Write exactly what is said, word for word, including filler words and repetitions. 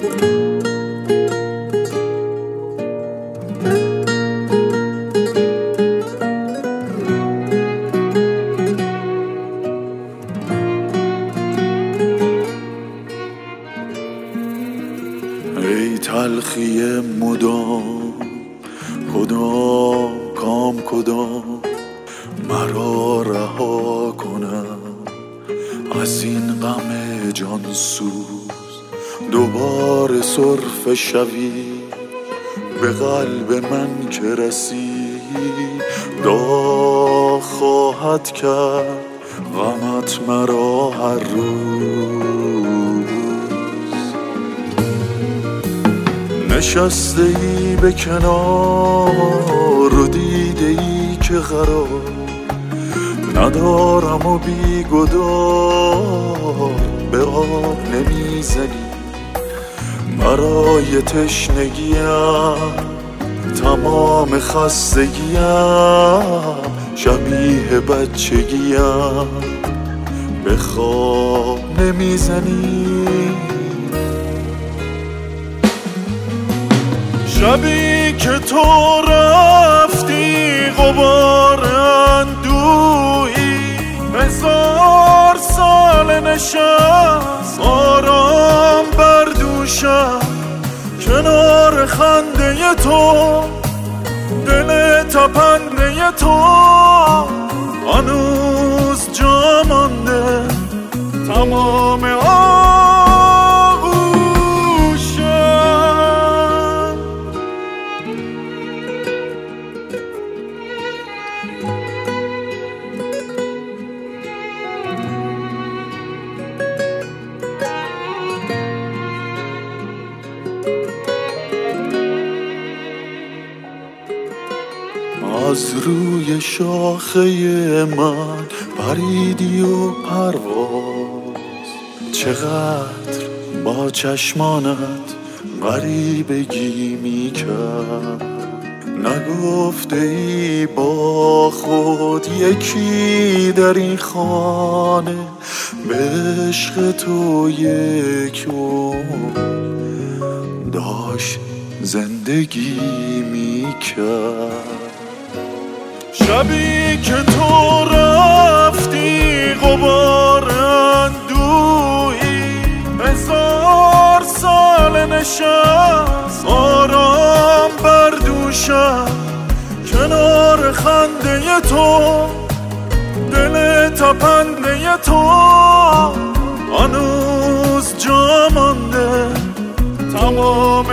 ای تلخی مدام کدام کام کدام مرا رها کنم از این غم جانسوز. دوباره سرفه شوی به قلب من که رسی، داغ خواهد کرد غمت مرا هر روز. نشسته ای به کنار و دیده ای که قرار ندارم و بی گدار به آب نمیزنی. برای تشنگیم تمام خستگیم شبیه بچگیم به خواب نمیزنی. شبی که تو رفتی غبار اندوهی هزار سال نشست آرام بر دوشم کنار خنده تو. دل تپنده تو هنوز جا مانده تمام آغوشم. از روی شاخه من پریدی و پرواز چقدر با چشمانت غریبگی میکرد. نگفته ای با خود یکی در این خانه به عشق تو یک عمر داشت زندگی میکرد. شبی که تو رفتی غبار اندوهی هزار سال نشست آرام بر دوشم کنار خنده تو. دل تپنده تو هنوز جا مانده تمام